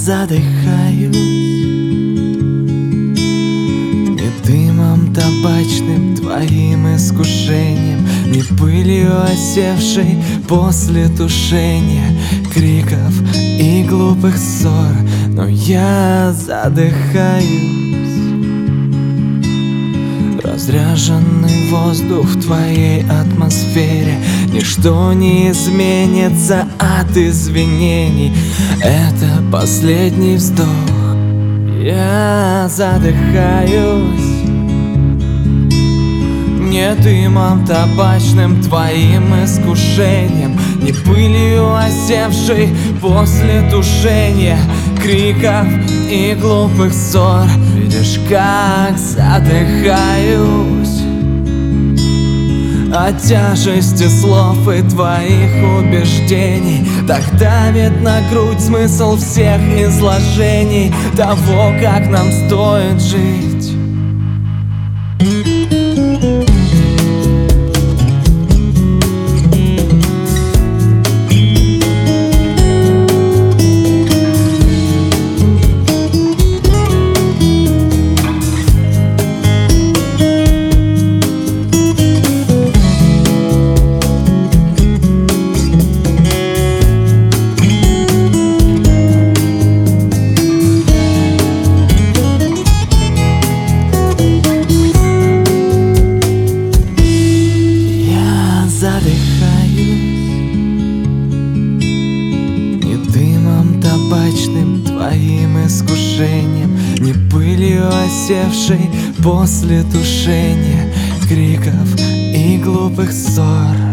задыхаюсь не дымом табачным, твоим искушением, не пылью осевшей после тушения криков и глупых ссор. Но я задыхаюсь. Разряженный воздух в твоей атмосфере, ничто не изменится от извинений. Это последний вздох. Я задыхаюсь не дымом табачным, твоим искушением, не пылью осевшей после тушения криков и глупых ссор. Видишь, как задыхаюсь от тяжести слов и твоих убеждений. Так давит на грудь смысл всех изложений того, как нам стоит жить. Задыхаюсь не дымом табачным, твоим искушением, не пылью осевшей после тушения криков и глупых ссор.